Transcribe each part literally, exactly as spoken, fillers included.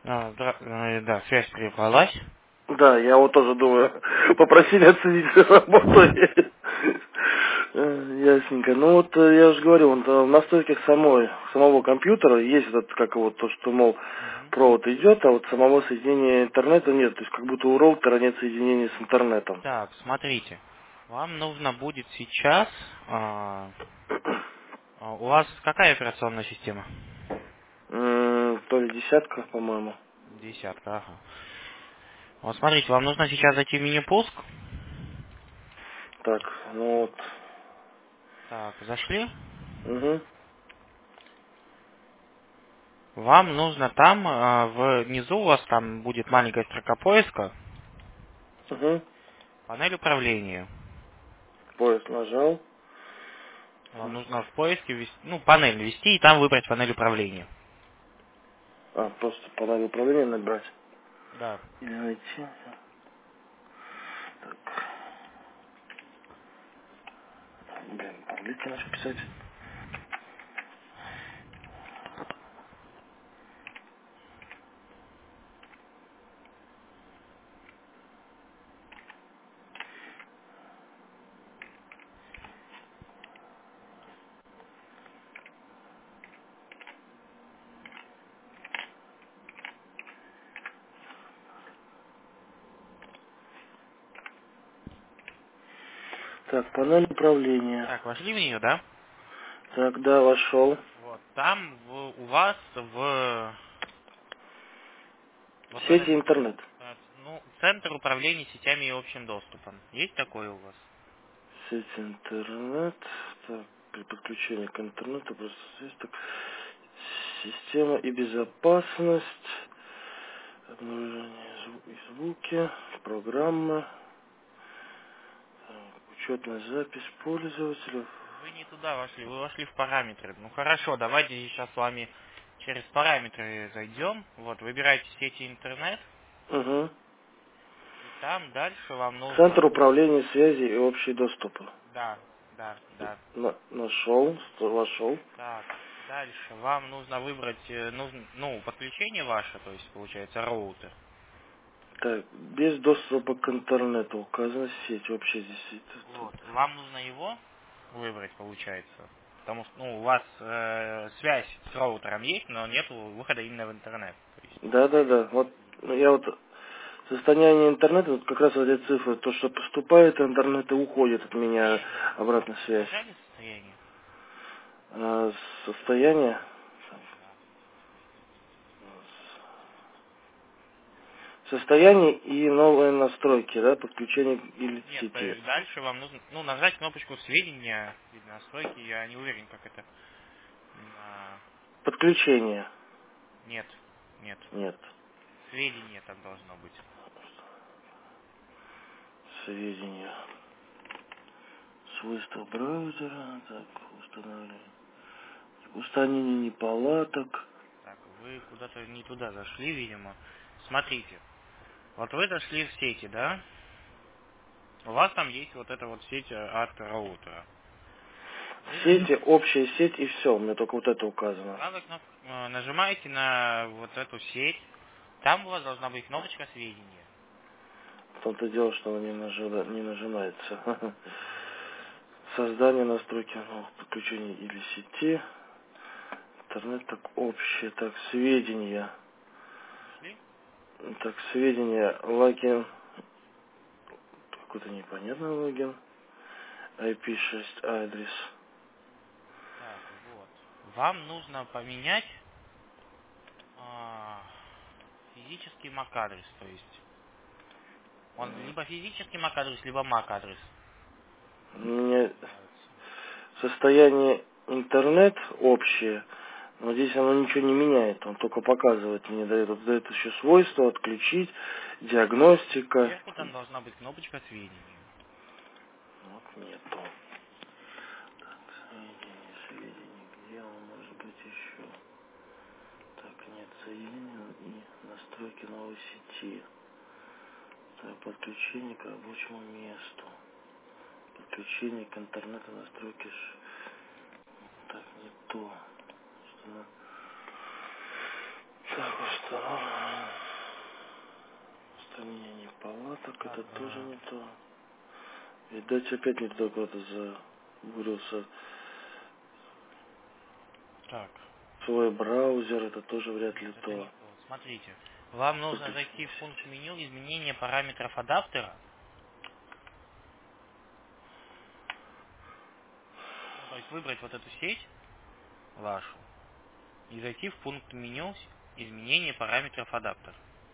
А, да, э, да, связь прервалась. Да, я вот тоже думаю, попросили оценить работу. Э, Ясненько. Ну вот э, я же говорю, вот, э, в настройках самой, самого компьютера есть этот, как вот то, что, мол, Мгм. провод идет, а вот самого соединения интернета нет. То есть как будто у роутера нет соединения с интернетом. Так, смотрите. Вам нужно будет сейчас... а, а, у вас какая операционная система? М, То ли десятка, по-моему. Десятка, ага. Вот смотрите, вам нужно сейчас зайти в меню пуск. Так, ну вот. Так, зашли. Угу, Вам нужно там, а, внизу у вас там будет маленькая строка поиска, угу. панель управления. Поезд нажал. Вам нужно в поиске ввести, ну, панель ввести и там выбрать панель управления. А, просто панель управления набрать. Да. Или найти. Так, блин, по-английски начал писать. Так, панель управления. Так, вошли в нее, да? Так, да, вошел. Вот. Там в- у вас в вот в Сети этой интернет. э, ну, центр управления сетями и общим доступом. Есть такой у вас? Сеть интернет. Так, при подключении к интернету просто здесь так. Система и безопасность. Обнаружение зву- и звуки. Программа. Так, учетная запись пользователя. Вы не туда вошли, вы вошли в параметры. Ну хорошо, давайте сейчас с вами через параметры зайдем. Вот, выбирайте сети интернет, Угу. и там дальше вам нужно... Центр управления связи и общий доступ. Да, да, да. На- нашел, что вошел. Так, дальше вам нужно выбрать, э, нужно, ну, подключение ваше, то есть получается роутер. Так, без доступа к интернету указана сеть, вообще здесь сеть. Вот, вам нужно его выбрать, получается. Потому что, ну, у вас э, связь с роутером есть, но нет выхода именно в интернет. То есть, Да, да, да. Вот ну, я вот состояние интернета, вот как раз вот эти цифры, то, что поступает интернет и уходит от меня состояние вы обратная связь. нажали состояние? А, состояние, Да. состояние и новые настройки, да, подключение или Нет, сети. э, дальше вам нужно, ну, нажать кнопочку сведения или настройки, я не уверен, как это. на- Подключение. Нет, нет. Нет. Сведения там должно быть. Сведения. Свойства браузера. Так, установление. Устранение неполадок. Так, вы куда-то не туда зашли, видимо. Смотрите, вот вы зашли в сети, да? У вас там есть вот эта вот сеть э, от роутера. Вы Сети, нажим- общая сеть и все. У меня только вот это указано. правой кнопкой э, нажимаете на вот эту сеть. Там у вас должна быть кнопочка сведения. В том-то дело, что она не, нажила- не нажимается. Создание настройки новых подключений или сети. Интернет так общее. Так, сведения. Нашли? Так, сведения. Логин. Какой-то непонятный логин. ай пи шесть адрес. Так, вот. Вам нужно поменять а, физический эм эй си-адрес, то есть он либо физический эм эй си-адрес, либо мак-адрес У меня называется. состояние интернет общее. Но здесь оно ничего не меняет. Он только показывает мне, дает, вот дает еще свойства, отключить, диагностика. Сверху там должна быть кнопочка сведения. Вот нету. Так, сведения, сведения, где он может быть еще? Так, нет, соединение и настройки новой сети. Так, подключение к рабочему месту. Подключение к интернету, настройки. ш- Так, не то. Что на- Так, установлено. Так, Так, это тоже э, не то. Видать, опять не туда куда-то забурился. так. Свой браузер, это тоже вряд Нет, ли это не то. то. Смотрите. Вам нужно зайти Подключение в пункт сети. меню изменения параметров адаптера. Ну, то есть выбрать вот эту сеть вашу и зайти в пункт меню с- изменения параметров адаптера.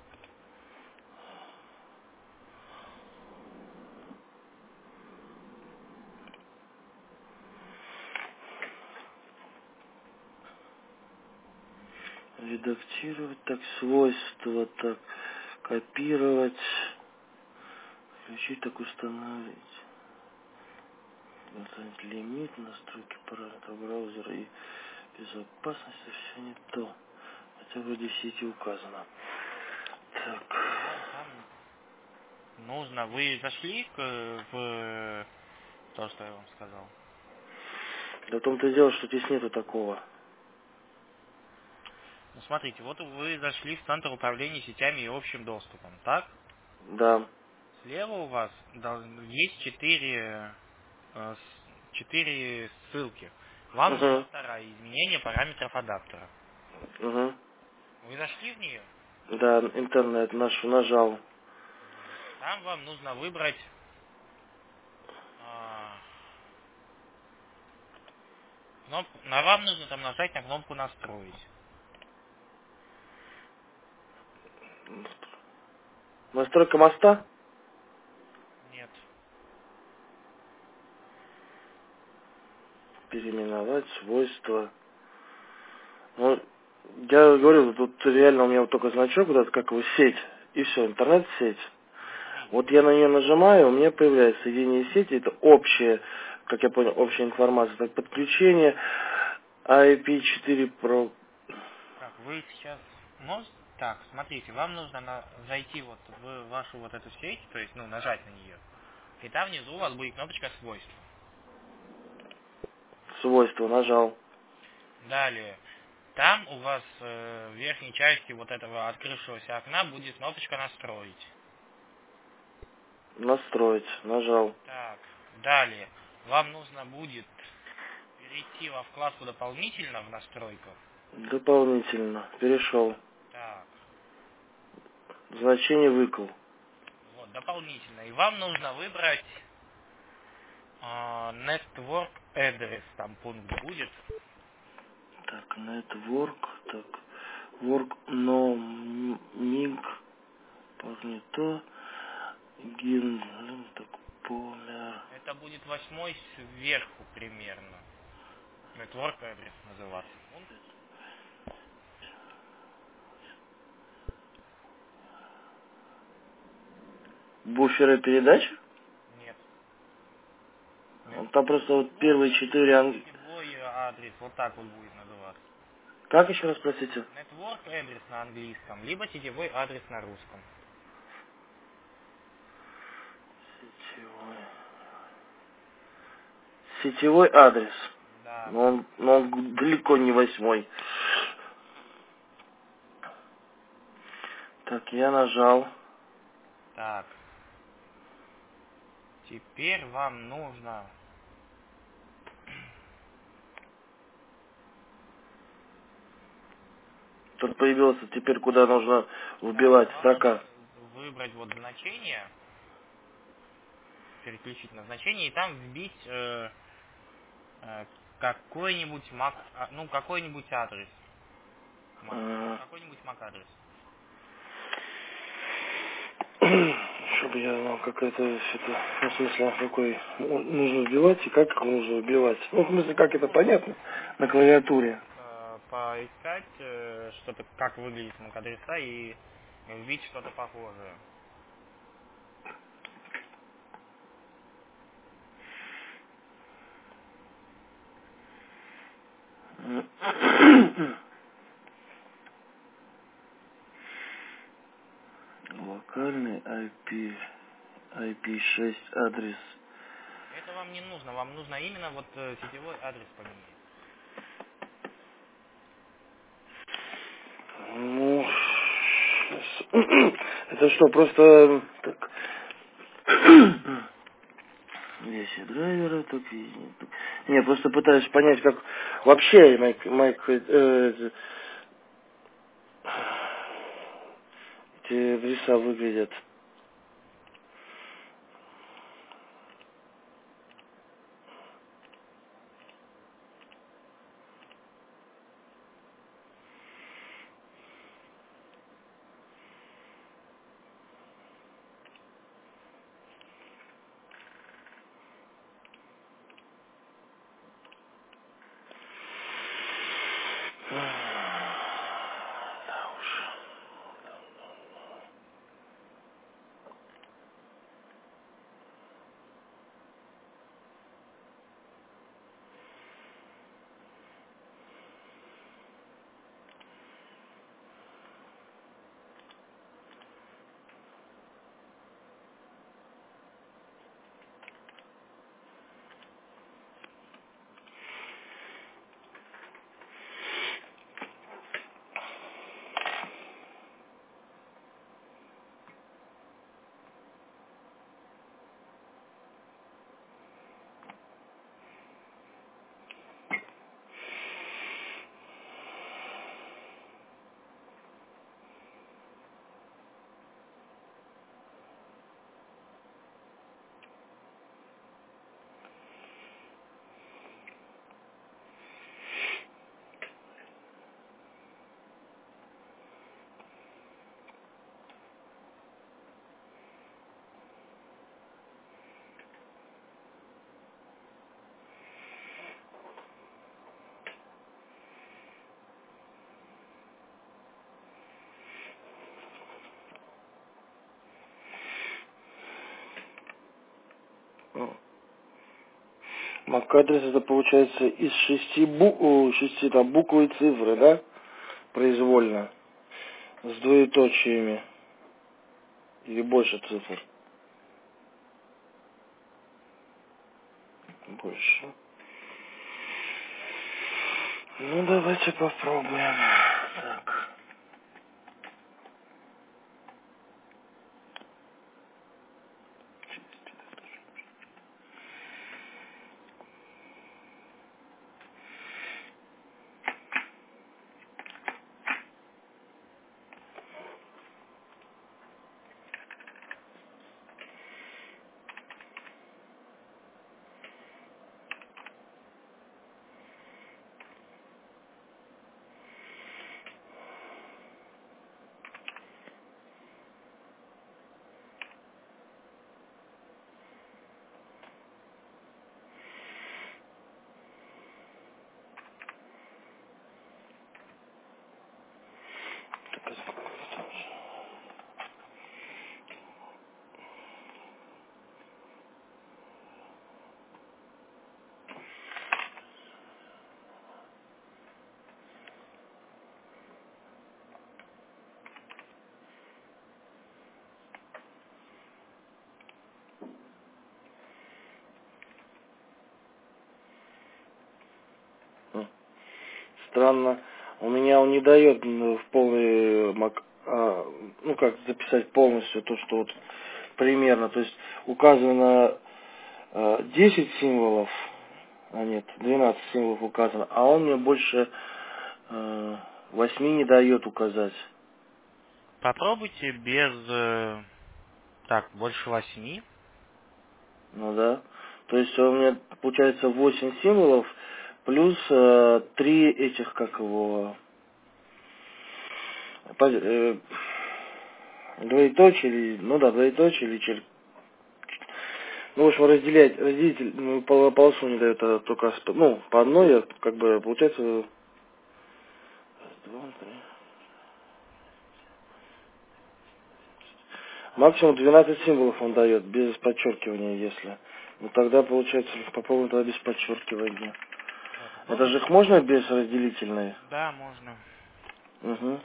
Редактировать, так, свойства, так, копировать, включить, так, установить. Установить лимит, настройки параметров браузера и безопасности, все не то. Хотя вроде в сети указано. Так. Вам там нужно, вы зашли к, в то, что я вам сказал? Да в том-то и дело, что здесь нету такого. Ну, смотрите, вот вы зашли в центр управления сетями и общим доступом, так? Да. Слева у вас дол- есть четыре, э, с- четыре ссылки. Вам нужна Угу. вторая, изменение параметров адаптера. Угу. Вы зашли в нее? Да, интернет наш нажал. Вот. Там вам нужно выбрать, а, кнопку, на вам нужно там нажать на кнопку «Настроить». Настройка моста. Нет. Переименовать свойства. Ну, я говорю, тут реально у меня вот только значок, вот этот, как его, сеть. И все, интернет-сеть. Ну, Вот смотрите. я на нее нажимаю, у меня появляется соединение сети, это общее, как я понял, общая информация, так, подключение, ай пи четыре про... Так, вы сейчас можете... Так, смотрите, вам нужно на- зайти вот в вашу вот эту сеть, то есть, ну, нажать на нее. И там внизу у вас будет кнопочка «Свойства». свойства, нажал. Далее, там у вас э, в верхней части вот этого открывшегося окна будет кнопочка «Настроить». Настроить, нажал. Так, далее, вам нужно будет перейти во вкладку «Дополнительно» в настройках. Дополнительно, перешел. Так, Значение выкл. вот, дополнительно. И вам нужно выбрать э, Network Address, там пункт будет. Так, network, так, work, no, mig, не то, гин, так, поле. Это будет восьмой сверху примерно. Network Address называться пункт. Буферы передач? Нет. Нет. Там просто вот Network первые Address, четыре... либо ан- сетевой адрес, вот так вот будет называться. Как еще раз, простите? Network Address на английском, либо сетевой адрес на русском. Сетевой. Сетевой адрес. Да. Но он, но он далеко не восьмой. Так, я нажал. Так. Теперь вам нужно... Тут появился теперь, куда нужно Да, вбивать вам нужно строка. выбрать вот значение, переключить на значение, и там вбить э, э, какой-нибудь MAC, а, ну, какой-нибудь адрес. MAC, ну, Ага. какой-нибудь MAC адрес. Чтобы я знал, как это, это, ну, в смысле, какой нужно вбивать и как его нужно вбивать. Ну, в смысле, как это Ну, понятно вы на можете клавиатуре. э, поискать э, что-то, как выглядит MAC-адреса и вбить что-то похожее. Локальный ай пи, ай пи шесть адрес. Это вам не нужно, вам нужно именно вот э, сетевой адрес поменять. Ну, щас. Это что, просто так, Здесь и драйверы, так и... Не, просто пытаюсь понять, как вообще майк, майк, э, эти адреса выглядят. Да уж. MAC-адрес это получается из шести, бу... о, шести там, буквы и цифры, да? Произвольно. С двоеточиями. Или больше цифр? Больше. Ну, давайте попробуем. Так. Странно. У меня он не дает в полный мак, а, ну как записать полностью то, что вот примерно. То есть указано а, десять символов, а нет, двенадцать символов указано, а он мне больше а, восьми не дает указать. Попробуйте без... э, Так, больше восьми. Ну да. То есть у меня получается восемь символов плюс э, три этих, как его, по- э, двоеточие, или, ну да, двоеточие или черт. Ну, в общем, разделять, разделитель, ну, пол- полосу не дает, а только, с- ну, по одной, как бы, получается, раз, два, три. Максимум двенадцать символов он дает, без подчеркивания, если. Ну, тогда, получается, попробуем тогда без подчеркивания. Да, Это же их попробуйте. можно без разделительной? Да, можно. Угу.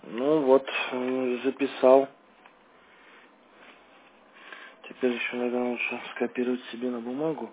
Ну вот, м, записал. Теперь еще, наверное, лучше скопировать себе на бумагу.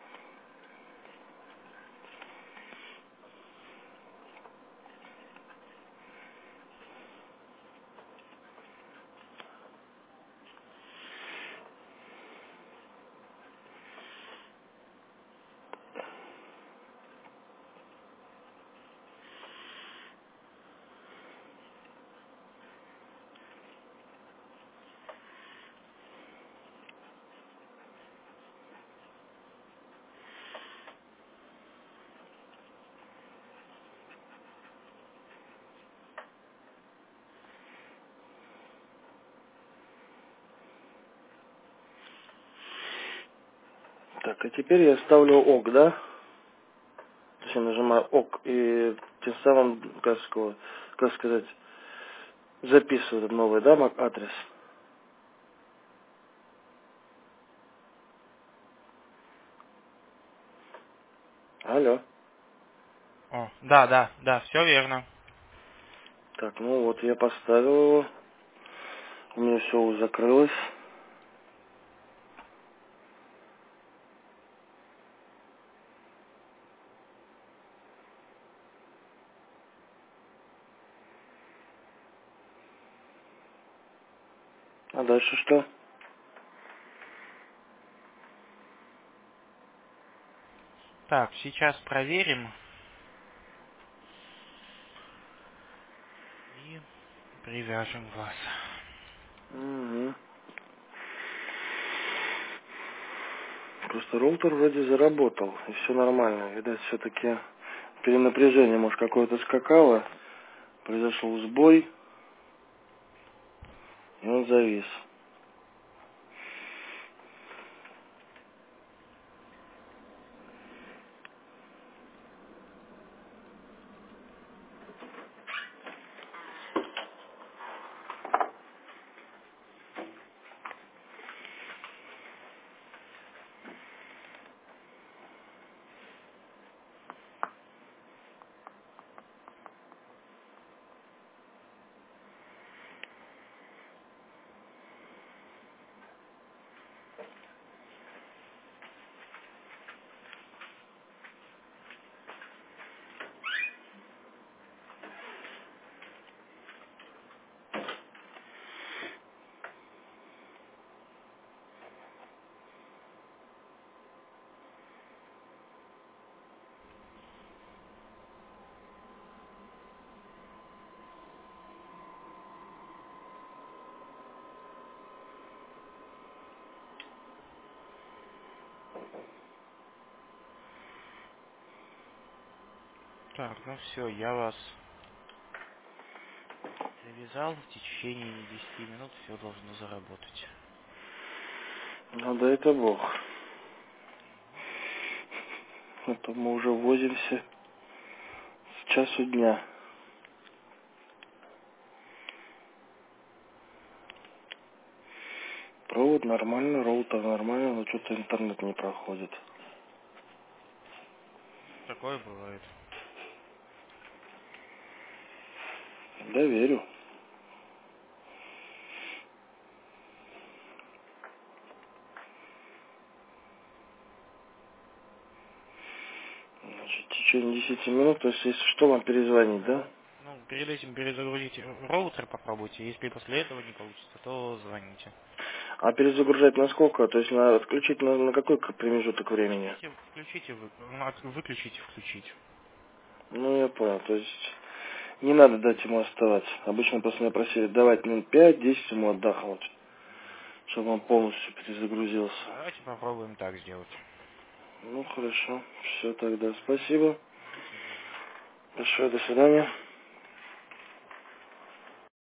Так, а теперь я ставлю ок, да? То есть я нажимаю ок и тем самым, как, сказать, как сказать, записываю этот новый, да, мак- адрес. Алло. О, да, да, да, все верно. Так, ну вот я поставил его. У меня все уже закрылось. А дальше что? Так, сейчас проверим и привяжем вас. Угу. Просто роутер вроде заработал, и все нормально. Видать, все-таки перенапряжение, может, какое-то скакало, произошел сбой, и он завис. Так, ну все, я вас привязал. В течение десяти минут все должно заработать. Ну да это бог. А то мы уже возимся с часу дня. Провод нормально, роутер нормально, но что-то интернет не проходит. Такое бывает. Да, верю. Значит, в течение десяти минут, то есть, если что, вам перезвонить, да? Ну, перед этим перезагрузите роутер, попробуйте. Если после этого не получится, то звоните. А перезагружать на сколько? То есть, на отключить на, на какой промежуток времени? Включите, включите, вы, ну, от- выключите, включить. Ну, я понял. То есть, не надо дать ему оставаться. Обычно просто меня просили давать минут пять-десять ему отдохнуть, чтобы он полностью перезагрузился. Давайте попробуем так сделать. Ну, хорошо. Все тогда. Спасибо. До свидания. Большое до свидания.